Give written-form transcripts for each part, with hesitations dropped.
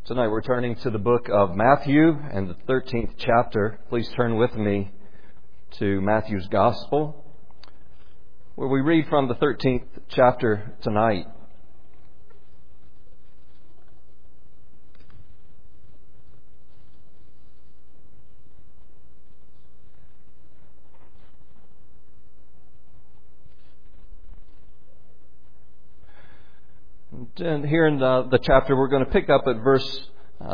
Tonight we're turning to the book of Matthew and the 13th chapter. Please turn with me to Matthew's Gospel, where we read from the 13th chapter tonight. And here in the chapter, we're going to pick up at verse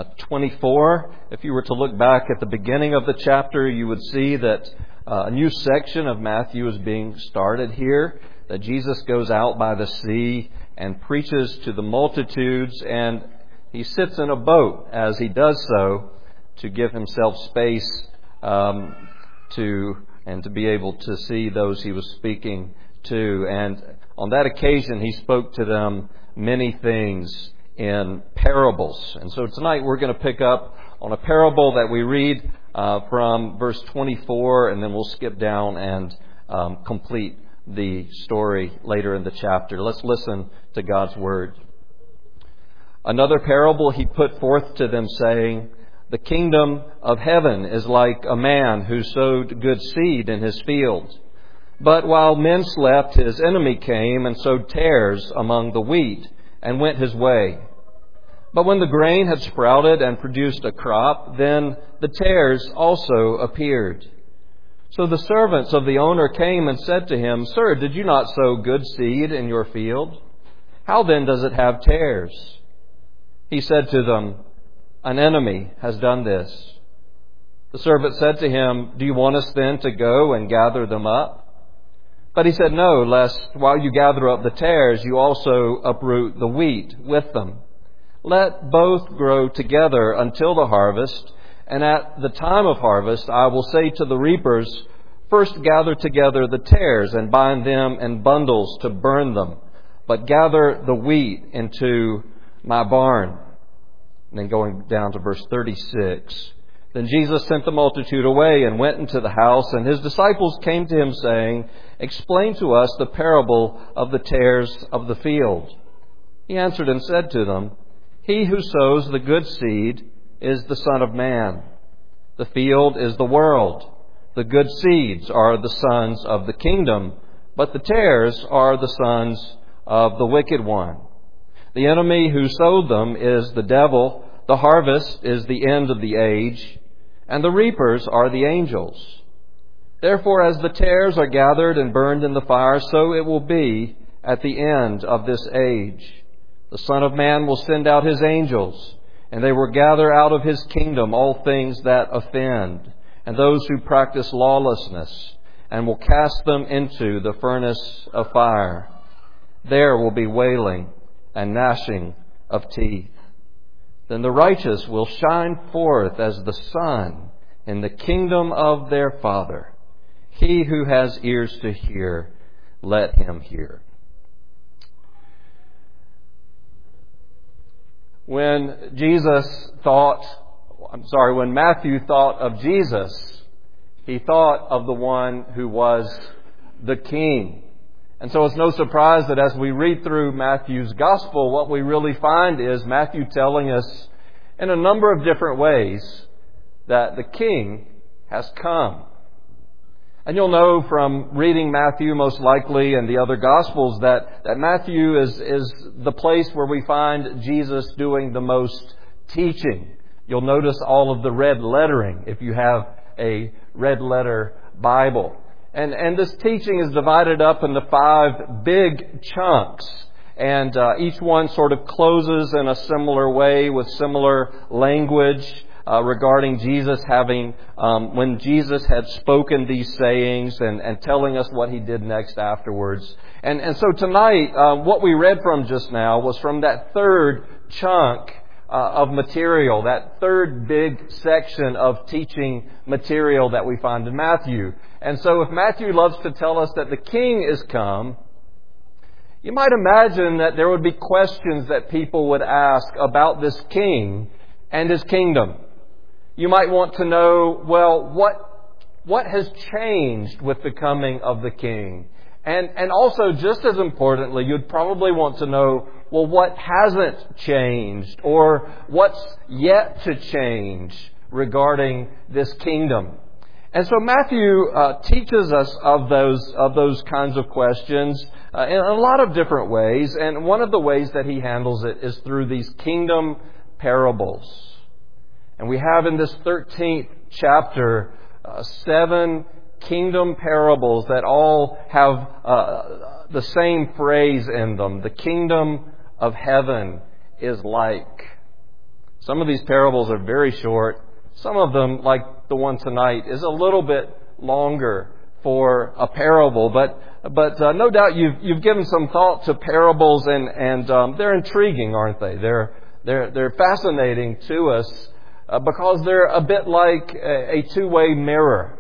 24. If you were to look back at the beginning of the chapter, you would see that a new section of Matthew is being started here, that Jesus goes out by the sea and preaches to the multitudes, and he sits in a boat as he does so to give himself space to be able to see those he was speaking to. And on that occasion, he spoke to them many things in parables. And so tonight we're going to pick up on a parable that we read from verse 24, and then we'll skip down and complete the story later in the chapter. Let's listen to God's Word. Another parable he put forth to them, saying, "The kingdom of heaven is like a man who sowed good seed in his field. But while men slept, his enemy came and sowed tares among the wheat and went his way. But when the grain had sprouted and produced a crop, then the tares also appeared. So the servants of the owner came and said to him, 'Sir, did you not sow good seed in your field? How then does it have tares?' He said to them, 'An enemy has done this.' The servant said to him, 'Do you want us then to go and gather them up?' But he said, 'No, lest while you gather up the tares, you also uproot the wheat with them. Let both grow together until the harvest, and at the time of harvest I will say to the reapers, first gather together the tares and bind them in bundles to burn them, but gather the wheat into my barn.'" And then going down to verse 36. Then Jesus sent the multitude away and went into the house, and his disciples came to him saying, "Explain to us the parable of the tares of the field." He answered and said to them, "He who sows the good seed is the Son of Man. The field is the world. The good seeds are the sons of the kingdom, but the tares are the sons of the wicked one. The enemy who sowed them is the devil. The harvest is the end of the age, and the reapers are the angels. Therefore, as the tares are gathered and burned in the fire, so it will be at the end of this age. The Son of Man will send out his angels, and they will gather out of his kingdom all things that offend, and those who practice lawlessness, and will cast them into the furnace of fire. There will be wailing and gnashing of teeth. Then the righteous will shine forth as the sun in the kingdom of their Father. He who has ears to hear, let him hear." When Matthew thought of Jesus, he thought of the one who was the King. And so it's no surprise that as we read through Matthew's Gospel, what we really find is Matthew telling us in a number of different ways that the King has come. And you'll know from reading Matthew most likely and the other Gospels that Matthew is the place where we find Jesus doing the most teaching. You'll notice all of the red lettering if you have a red letter Bible. And this teaching is divided up into 5 big chunks. And each one sort of closes in a similar way with similar language regarding Jesus having, when Jesus had spoken these sayings and telling us what he did next afterwards. And so tonight, what we read from just now was from that third chunk of material, that third big section of teaching material that we find in Matthew. And so if Matthew loves to tell us that the King is come, you might imagine that there would be questions that people would ask about this King and his kingdom. You might want to know, well, what has changed with the coming of the King? And also, just as importantly, you'd probably want to know, what hasn't changed or what's yet to change regarding this kingdom? And so Matthew teaches us of those kinds of questions in a lot of different ways. And one of the ways that he handles it is through these kingdom parables. And we have in this 13th chapter 7 kingdom parables that all have the same phrase in them. The kingdom of heaven is like. Some of these parables are very short. Some of them, like the one tonight, is a little bit longer for a parable. But no doubt you've given some thought to parables, and they're intriguing, aren't they? They're fascinating to us because they're a bit like a two-way mirror.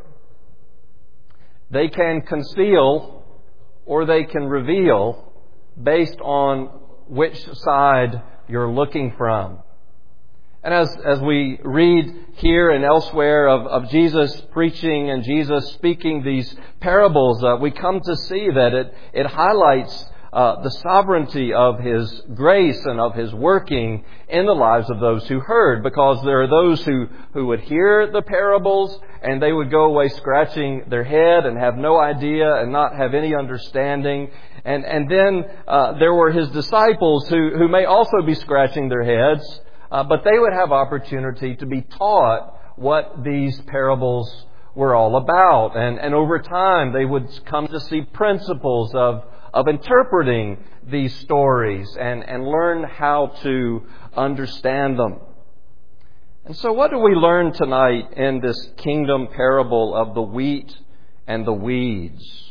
They can conceal or they can reveal based on which side you're looking from. And as we read here and elsewhere of Jesus preaching and Jesus speaking these parables, we come to see that it highlights the sovereignty of His grace and of His working in the lives of those who heard. Because there are those who would hear the parables and they would go away scratching their head and have no idea and not have any understanding. And then there were His disciples who may also be scratching their heads, but they would have opportunity to be taught what these parables were all about. And over time, they would come to see principles of interpreting these stories and learn how to understand them. And so what do we learn tonight in this kingdom parable of the wheat and the weeds?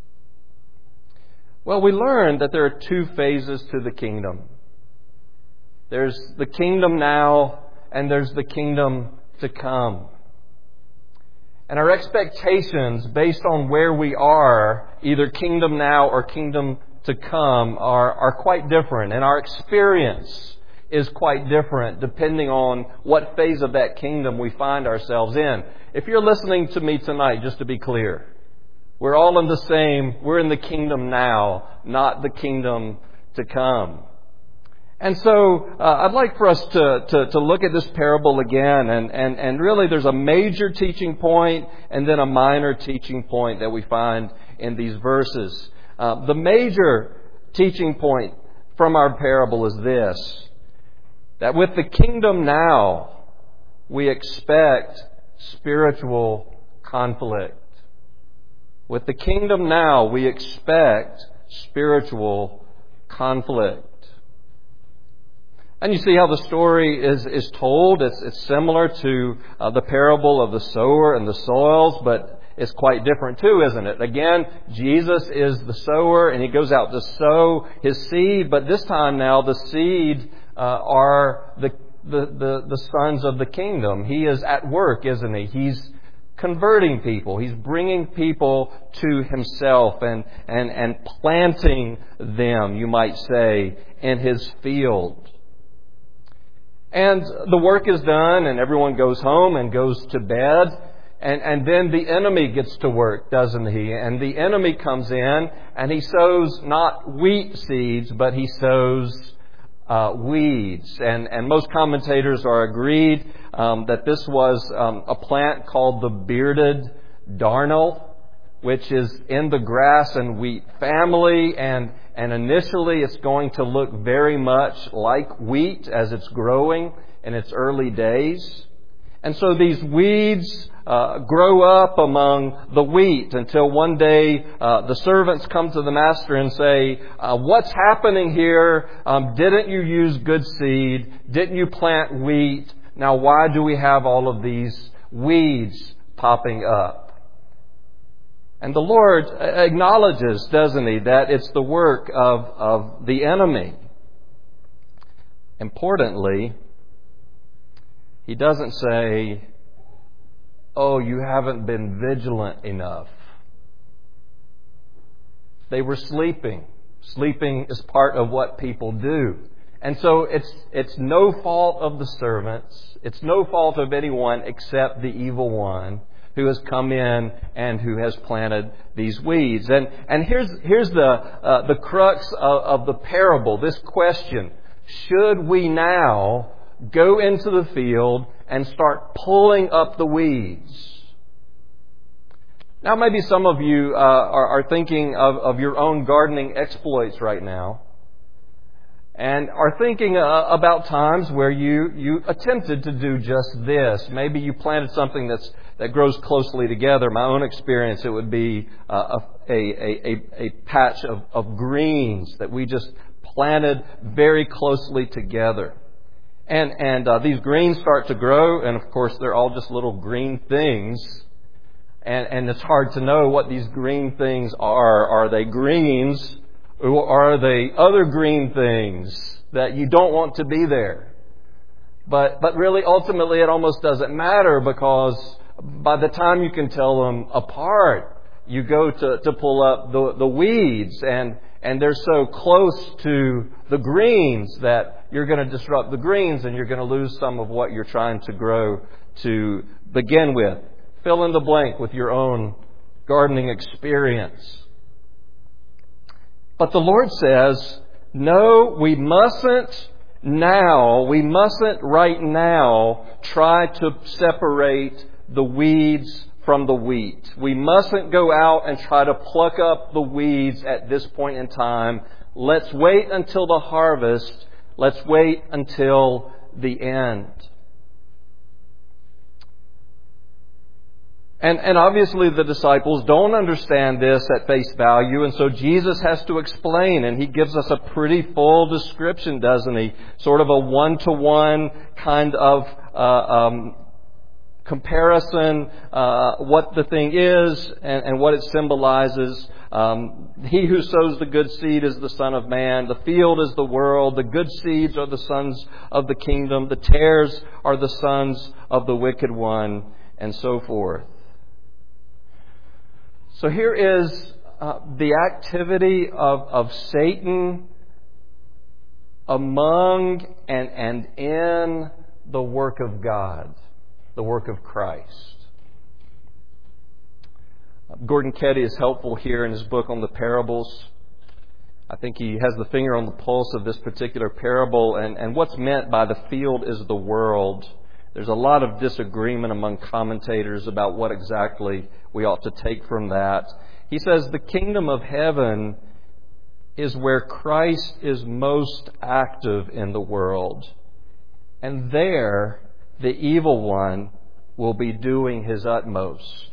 Well, we learn that there are two phases to the kingdom. There's the kingdom now, and there's the kingdom to come. And our expectations based on where we are, either kingdom now or kingdom to come, are quite different. And our experience is quite different depending on what phase of that kingdom we find ourselves in. If you're listening to me tonight, just to be clear, we're all we're in the kingdom now, not the kingdom to come. And so I'd like for us to look at this parable again, and really there's a major teaching point and then a minor teaching point that we find in these verses. The major teaching point from our parable is this: that with the kingdom now, we expect spiritual conflict. With the kingdom now, we expect spiritual conflict. And you see how the story is told. It's similar to the parable of the sower and the soils, but it's quite different too, isn't it? Again, Jesus is the sower, and He goes out to sow His seed. But this time now, the seed are the sons of the kingdom. He is at work, isn't He? He's converting people. He's bringing people to Himself and planting them, you might say, in His field. And the work is done, and everyone goes home and goes to bed. And then the enemy gets to work, doesn't he? And the enemy comes in, and he sows not wheat seeds, but he sows weeds. And most commentators are agreed that this was a plant called the bearded darnel, which is in the grass and wheat family. And initially it's going to look very much like wheat as it's growing in its early days. And so these weeds grow up among the wheat until one day the servants come to the master and say, what's happening here? Didn't you use good seed? Didn't you plant wheat? Now why do we have all of these weeds popping up? And the Lord acknowledges, doesn't He, that it's the work of the enemy. Importantly, He doesn't say, oh, you haven't been vigilant enough. They were sleeping. Sleeping is part of what people do. And so it's no fault of the servants. It's no fault of anyone except the evil one who has come in and who has planted these weeds. And here's the crux of the parable, this question. Should we now go into the field and start pulling up the weeds? Now, maybe some of you are thinking of your own gardening exploits right now, and are thinking about times where you attempted to do just this. Maybe you planted something that grows closely together. My own experience, it would be a patch of greens that we just planted very closely together. And these greens start to grow, and of course they're all just little green things. And it's hard to know what these green things are. Are they greens, or are they other green things that you don't want to be there? But really, ultimately, it almost doesn't matter, because by the time you can tell them apart, you go to pull up the weeds, and they're so close to the greens that you're going to disrupt the greens, and you're going to lose some of what you're trying to grow to begin with. Fill in the blank with your own gardening experience. But the Lord says, no, we mustn't right now try to separate the weeds from the wheat. We mustn't go out and try to pluck up the weeds at this point in time. Let's wait until the harvest. Let's wait until the end. And obviously the disciples don't understand this at face value, and so Jesus has to explain, and He gives us a pretty full description, doesn't He? Sort of a one-to-one kind of comparison, what the thing is and what it symbolizes. He who sows the good seed is the Son of Man. The field is the world. The good seeds are the sons of the kingdom. The tares are the sons of the wicked one, and so forth. So here is the activity of Satan among and in the work of God, the work of Christ. Gordon Ketty is helpful here in his book on the parables. I think he has the finger on the pulse of this particular parable, and what's meant by the field is the world. There's a lot of disagreement among commentators about what exactly we ought to take from that. He says the kingdom of heaven is where Christ is most active in the world. And there, the evil one will be doing his utmost.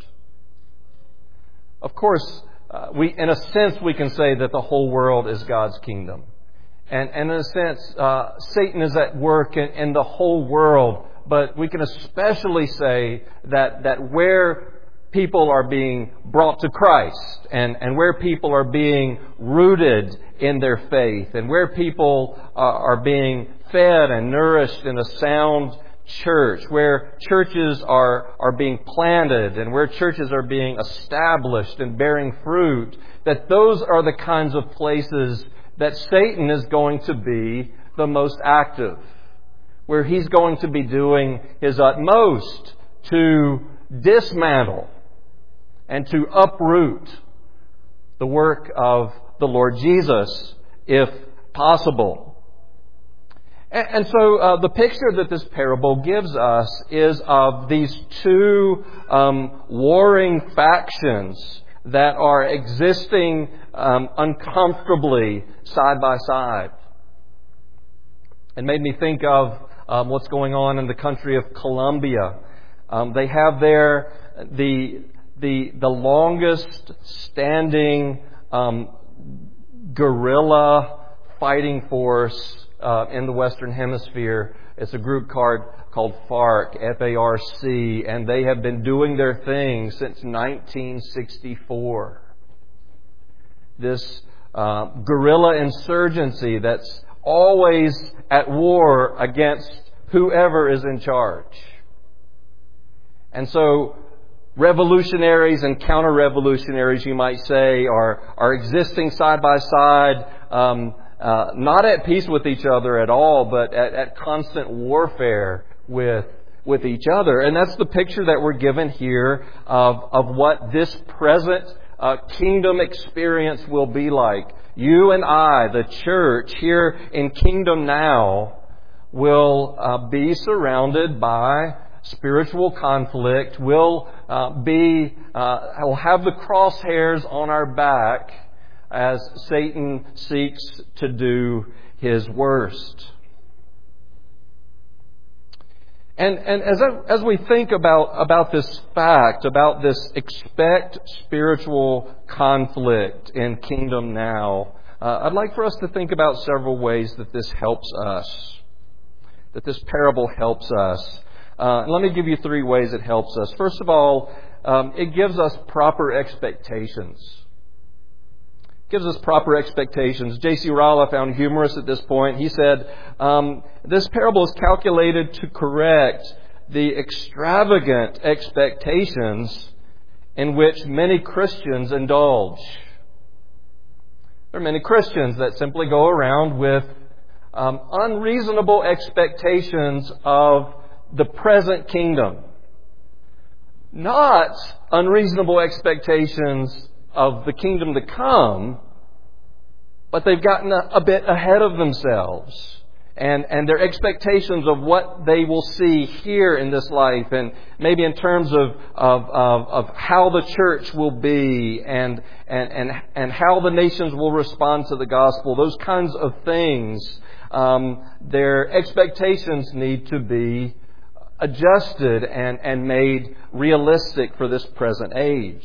Of course, in a sense, we can say that the whole world is God's kingdom. And in a sense, Satan is at work in the whole world. But we can especially say that where people are being brought to Christ and where people are being rooted in their faith and where people are being fed and nourished in a sound church, where churches are being planted and where churches are being established and bearing fruit, that those are the kinds of places that Satan is going to be the most active, where he's going to be doing his utmost to dismantle and to uproot the work of the Lord Jesus, if possible. And so the picture that this parable gives us is of these two warring factions that are existing uncomfortably side by side. It made me think of what's going on in the country of Colombia. They have there the longest standing guerrilla fighting force in the Western Hemisphere. It's a group called FARC, F-A-R-C, and they have been doing their thing since 1964. This guerrilla insurgency that's always at war against whoever is in charge. And so revolutionaries and counter-revolutionaries, you might say, are existing side by side, not at peace with each other at all, but at constant warfare with with each other. And that's the picture that we're given here of what this present kingdom experience will be like. You and I, the church here in Kingdom Now, will be surrounded by spiritual conflict. We'll have the crosshairs on our back as Satan seeks to do his worst. And as we think about this fact, about this expect spiritual conflict in Kingdom Now, I'd like for us to think about several ways that this helps us, that this parable helps us. Let me give you 3 ways it helps us. First of all, it gives us proper expectations. Gives us proper expectations. J.C. Ryle, I found humorous at this point. He said, this parable is calculated to correct the extravagant expectations in which many Christians indulge. There are many Christians that simply go around with unreasonable expectations of the present kingdom. Not unreasonable expectations of the kingdom to come, but they've gotten a bit ahead of themselves. And their expectations of what they will see here in this life, and maybe in terms of how the church will be and how the nations will respond to the gospel, those kinds of things, their expectations need to be adjusted and made realistic for this present age.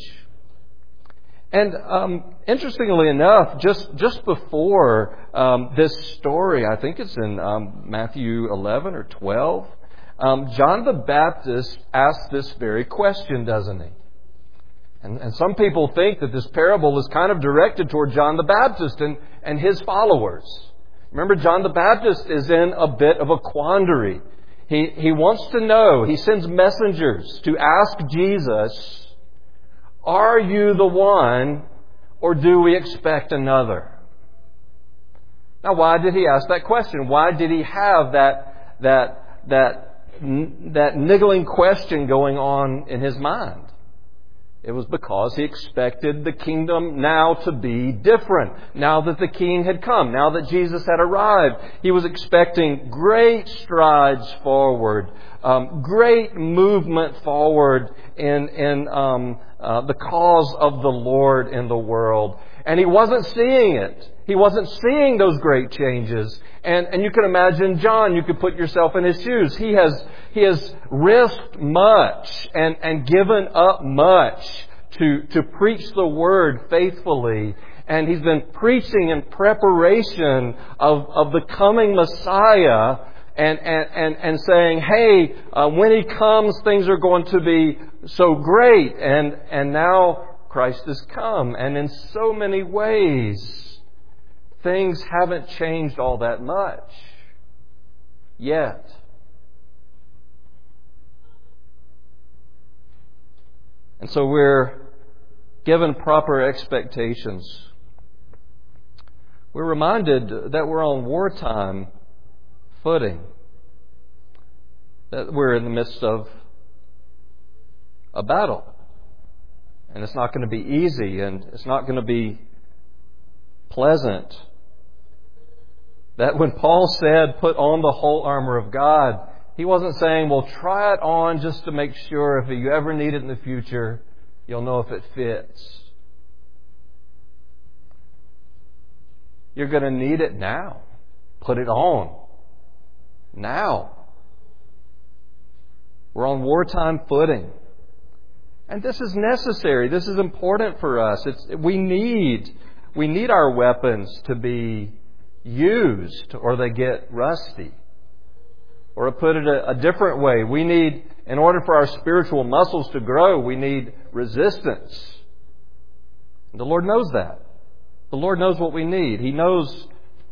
And interestingly enough, just before this story, I think it's in Matthew 11 or 12, John the Baptist asked this very question, doesn't he? And some people think that this parable is kind of directed toward John the Baptist and his followers. Remember, John the Baptist is in a bit of a quandary. He wants to know, he sends messengers to ask Jesus, are you the one, or do we expect another? Now, why did he ask that question? Why did he have that niggling question going on in his mind? It was because he expected the kingdom now to be different. Now that the king had come, now that Jesus had arrived, he was expecting great strides forward, great movement forward in the cause of the Lord in the world. And he wasn't seeing it. He wasn't seeing those great changes. And you can imagine John, you could put yourself in his shoes. He has risked much and given up much to preach the word faithfully. And he's been preaching in preparation of the coming Messiah and saying, hey, when he comes, things are going to be so great. And now Christ has come. And in so many ways, things haven't changed all that much yet. And so we're given proper expectations. We're reminded that we're on wartime footing, that we're in the midst of a battle. And it's not going to be easy, and it's not going to be pleasant. That when Paul said, put on the whole armor of God, he wasn't saying, well, try it on just to make sure if you ever need it in the future, you'll know if it fits. You're going to need it now. Put it on. Now. We're on wartime footing. And this is necessary. This is important for us. We need our weapons to be used, or they get rusty. Or to put it a different way, we need, in order for our spiritual muscles to grow, we need resistance. And the Lord knows that. The Lord knows what we need. He knows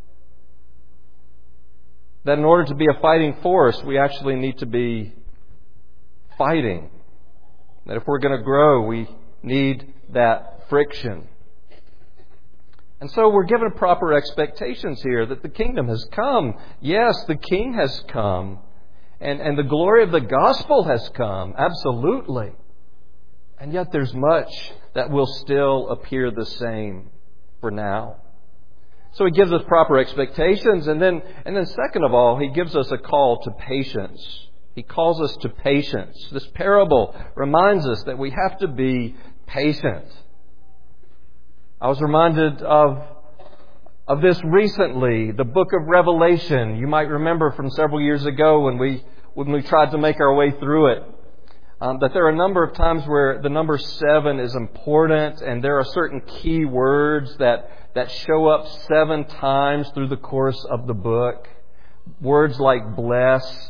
that in order to be a fighting force, we actually need to be fighting. That if we're going to grow, we need that friction. And so we're given proper expectations here that the kingdom has come. Yes, the king has come. and the glory of the gospel has come. Absolutely. And yet there's much that will still appear the same for now. So He gives us proper expectations, and then second of all, He gives us a call to patience. He calls us to patience. This parable reminds us that we have to be patient. I was reminded of this recently, the book of Revelation. You might remember from several years ago when we tried to make our way through it, that there are a number of times where the number 7 is important, and there are certain key words that show up 7 times through the course of the book. Words like blessed.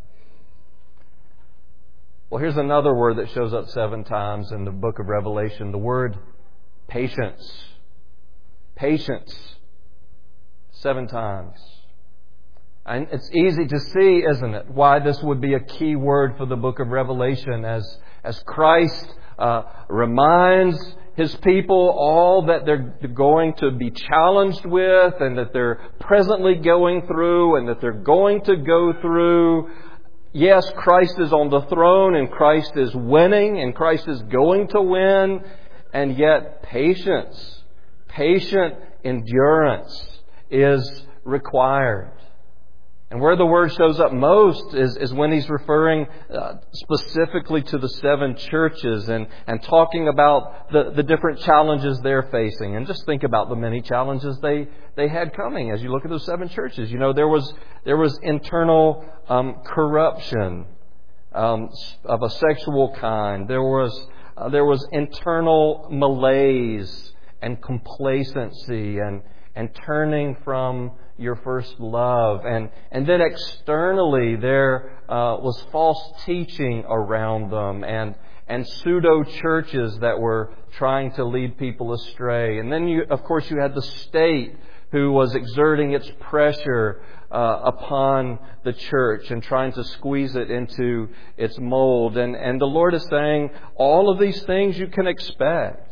Well, here's another word that shows up 7 times in the book of Revelation, the word patience. Patience. 7 times. And it's easy to see, isn't it, why this would be a key word for the book of Revelation as Christ reminds His people all that they're going to be challenged with and that they're presently going through and that they're going to go through. Yes, Christ is on the throne and Christ is winning and Christ is going to win. And yet patience, patient endurance is required. And where the word shows up most is when He's referring specifically to the 7 churches and talking about the different challenges they're facing. And just think about the many challenges they had coming as you look at those 7 churches. You know, there was internal corruption of a sexual kind. There was internal malaise and complacency and turning from your first love. And then externally there was false teaching around them and pseudo churches that were trying to lead people astray. And then you had the state who was exerting its pressure upon the church and trying to squeeze it into its mold. And the Lord is saying, all of these things you can expect.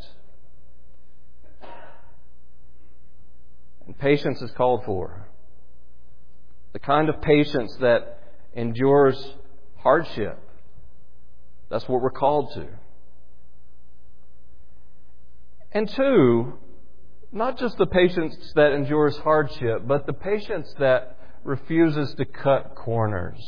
And patience is called for. The kind of patience that endures hardship. That's what we're called to. And 2, not just the patience that endures hardship, but the patience that refuses to cut corners.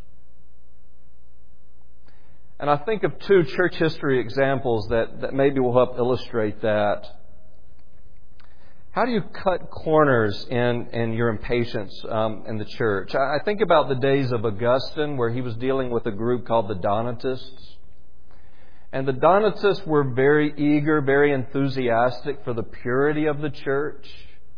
And I think of 2 church history examples that maybe will help illustrate that. How do you cut corners in your impatience in the church? I think about the days of Augustine, where he was dealing with a group called the Donatists. And the Donatists were very eager, very enthusiastic for the purity of the church,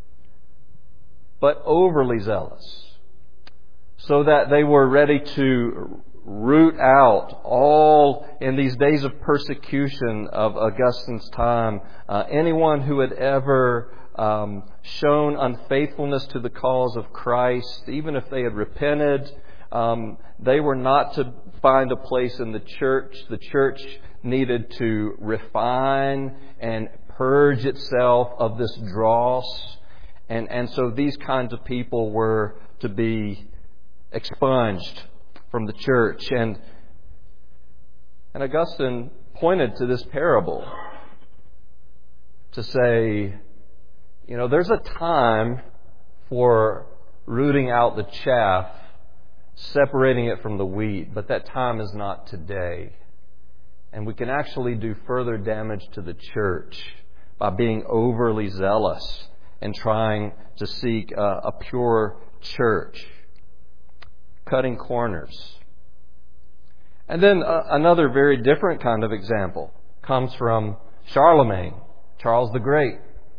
but overly zealous, so that they were ready to root out all, in these days of persecution of Augustine's time, anyone who had ever shown unfaithfulness to the cause of Christ. Even if they had repented, they were not to find a place in the church. The church needed to refine and purge itself of this dross. And so these kinds of people were to be expunged from the church. And Augustine pointed to this parable to say, you know, there's a time for rooting out the chaff, separating it from the wheat, but that time is not today. And we can actually do further damage to the church by being overly zealous and trying to seek a pure church, cutting corners. And then another very different kind of example comes from Charlemagne, Charles the Great.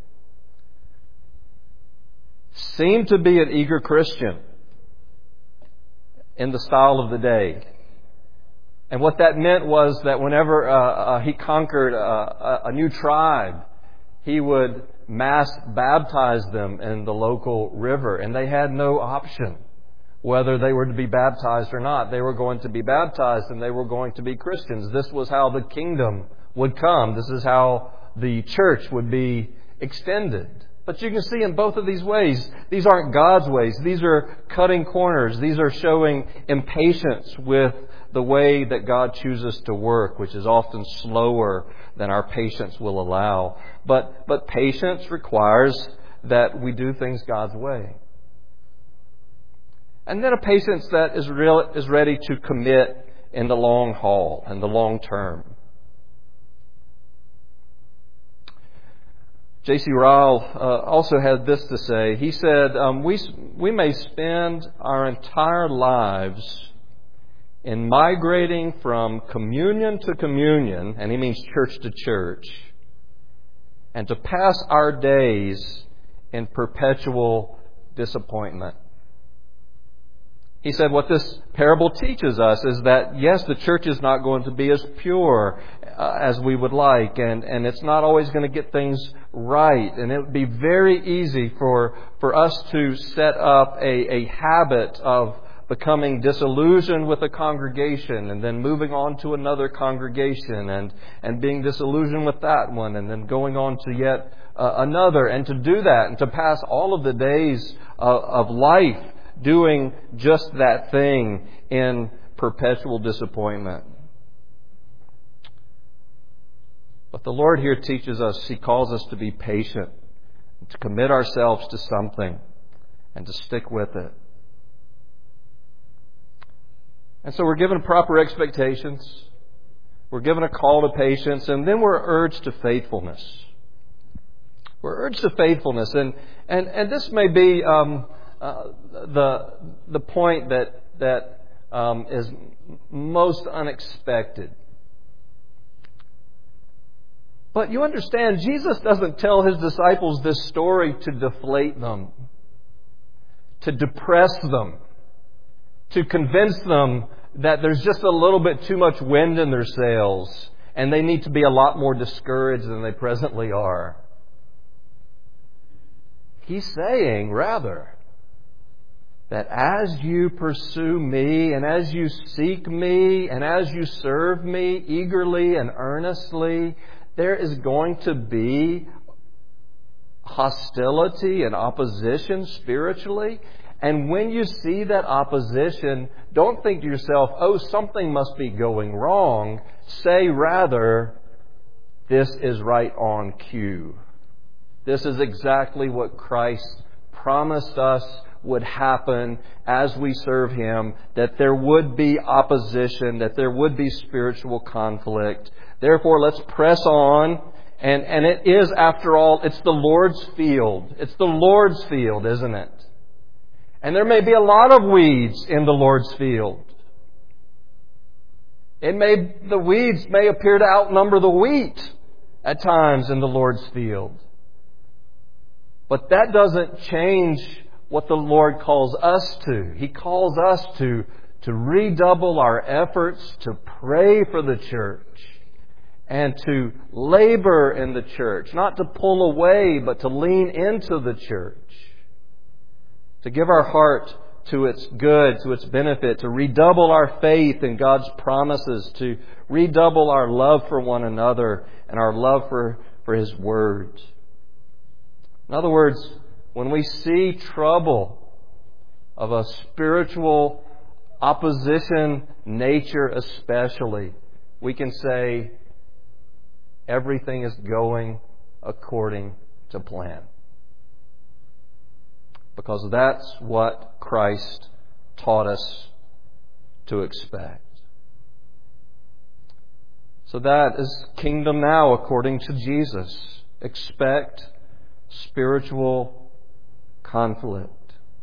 Seemed to be an eager Christian in the style of the day. And what that meant was that whenever he conquered a new tribe, he would mass baptize them in the local river. And they had no option whether they were to be baptized or not. They were going to be baptized and they were going to be Christians. This was how the kingdom would come. This is how the church would be extended. But you can see in both of these ways, these aren't God's ways. These are cutting corners. These are showing impatience with the way that God chooses to work, which is often slower than our patience will allow. But patience requires that we do things God's way. And then a patience that is ready to commit in the long haul, in the long term. J.C. Ryle also had this to say. He said, we may spend our entire lives in migrating from communion to communion, and he means church to church, and to pass our days in perpetual disappointment. He said what this parable teaches us is that, yes, the church is not going to be as pure as we would like, and it's not always going to get things right. And it would be very easy for us to set up a habit of becoming disillusioned with a congregation and then moving on to another congregation and being disillusioned with that one and then going on to yet another. And to do that and to pass all of the days of life doing just that thing in perpetual disappointment. But the Lord here teaches us, He calls us to be patient, to commit ourselves to something, and to stick with it. And so we're given proper expectations, we're given a call to patience, and then we're urged to faithfulness. We're urged to faithfulness, and this may be the point that is most unexpected. But you understand, Jesus doesn't tell His disciples this story to deflate them, to depress them, to convince them that there's just a little bit too much wind in their sails and they need to be a lot more discouraged than they presently are. He's saying, rather, that as you pursue Me and as you seek Me and as you serve Me eagerly and earnestly, there is going to be hostility and opposition spiritually. And when you see that opposition, don't think to yourself, oh, something must be going wrong. Say rather, this is right on cue. This is exactly what Christ promised us would happen as we serve Him, that there would be opposition, that there would be spiritual conflict. Therefore, let's press on. And it is, after all, it's the Lord's field. It's the Lord's field, isn't it? And there may be a lot of weeds in the Lord's field. The weeds may appear to outnumber the wheat at times in the Lord's field. But that doesn't change what the Lord calls us to. He calls us to redouble our efforts to pray for the church and to labor in the church, not to pull away, but to lean into the church, to give our heart to its good, to its benefit, to redouble our faith in God's promises, to redouble our love for one another and our love for His Word. In other words, when we see trouble of a spiritual opposition nature especially, we can say everything is going according to plan. Because that's what Christ taught us to expect. So that is kingdom now according to Jesus. Expect spiritual conflict.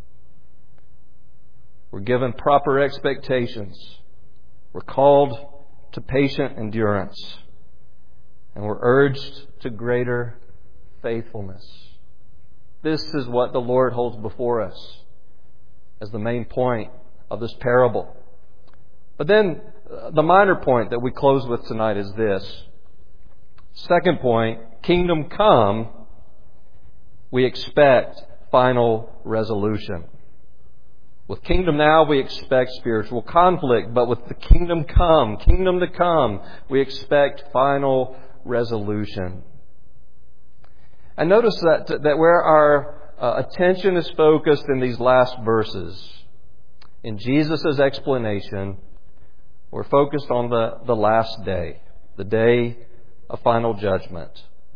We're given proper expectations. We're called to patient endurance. And we're urged to greater faithfulness. This is what the Lord holds before us as the main point of this parable. But then the minor point that we close with tonight is this. Second point, kingdom come, we expect final resolution. With kingdom now, we expect spiritual conflict. But with the kingdom to come, we expect final resolution. And notice that where our attention is focused in these last verses, in Jesus' explanation, we're focused on the last day, the day of final judgment.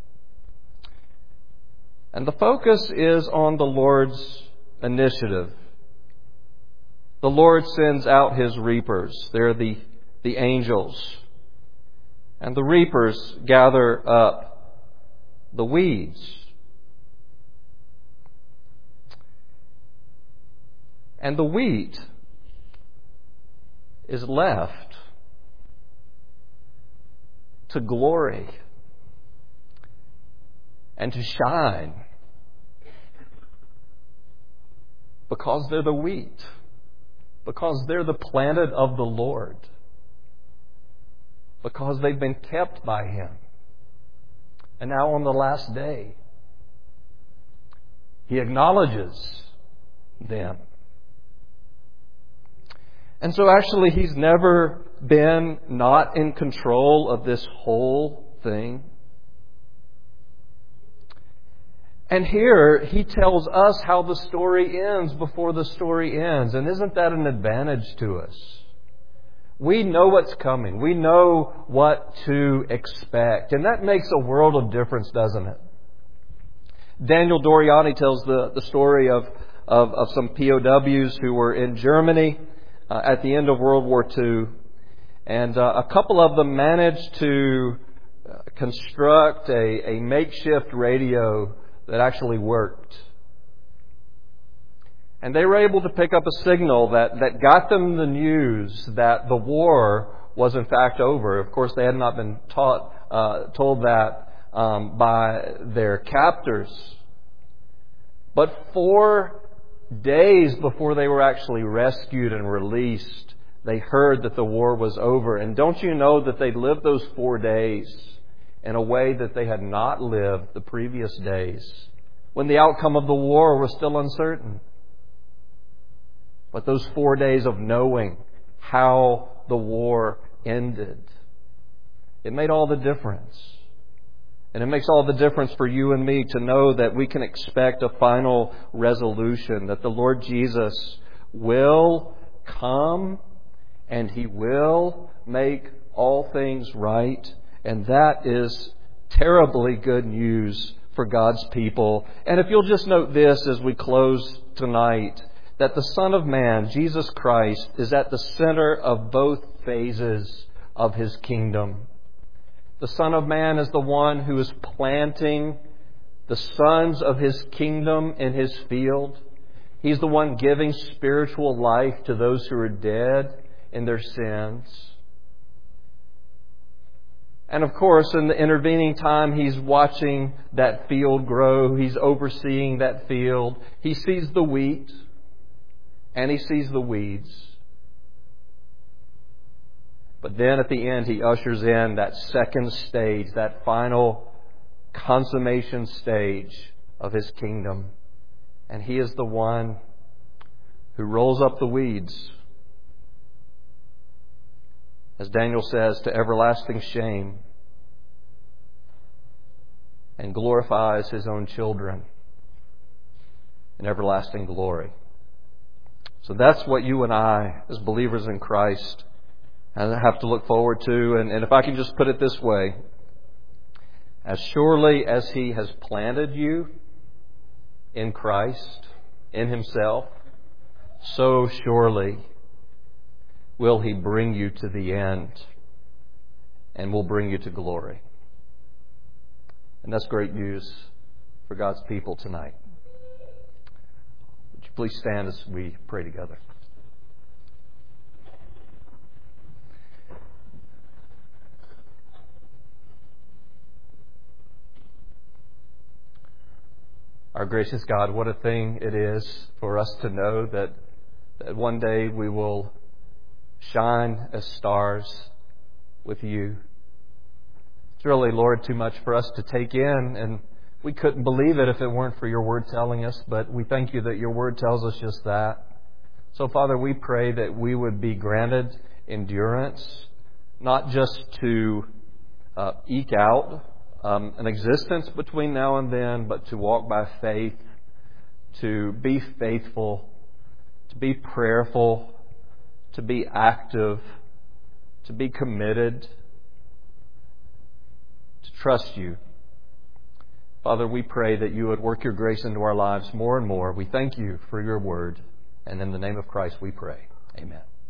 And the focus is on the Lord's initiative. The Lord sends out His reapers. They're the angels. And the reapers gather up the weeds. And the wheat is left to glory and to shine because they're the wheat, because they're the planted of the Lord, because they've been kept by Him. And now on the last day, He acknowledges them. And so actually He's never been not in control of this whole thing. And here He tells us how the story ends before the story ends. And isn't that an advantage to us? We know what's coming. We know what to expect. And that makes a world of difference, doesn't it? Daniel Doriani tells the story of some POWs who were in Germany at the end of World War II. And a couple of them managed to construct a makeshift radio that actually worked. And they were able to pick up a signal that got them the news that the war was in fact over. Of course, they had not been told that by their captors. But 4 days before they were actually rescued and released, they heard that the war was over. And don't you know that they lived those 4 days in a way that they had not lived the previous days, when the outcome of the war was still uncertain. But those 4 days of knowing how the war ended, it made all the difference. And it makes all the difference for you and me to know that we can expect a final resolution, that the Lord Jesus will come and He will make all things right. And that is terribly good news for God's people. And if you'll just note this as we close tonight, that the Son of Man, Jesus Christ, is at the center of both phases of His kingdom. The Son of Man is the one who is planting the sons of His kingdom in His field. He's the one giving spiritual life to those who are dead in their sins. And of course, in the intervening time, He's watching that field grow. He's overseeing that field. He sees the wheat and He sees the weeds. But then at the end, He ushers in that second stage, that final consummation stage of His kingdom. And He is the one who rolls up the weeds, as Daniel says, to everlasting shame, and glorifies His own children in everlasting glory. So that's what you and I, as believers in Christ, have to look forward to. And if I can just put it this way, as surely as He has planted you in Christ, in Himself, so surely will He bring you to the end and will bring you to glory. And that's great news for God's people tonight. Would you please stand as we pray together? Our gracious God, what a thing it is for us to know that one day we will shine as stars with You. It's really, Lord, too much for us to take in, and we couldn't believe it if it weren't for Your Word telling us, but we thank You that Your Word tells us just that. So, Father, we pray that we would be granted endurance, not just to eke out an existence between now and then, but to walk by faith, to be faithful, to be prayerful, to be active, to be committed, to trust You. Father, we pray that You would work Your grace into our lives more and more. We thank You for Your word. And in the name of Christ we pray. Amen.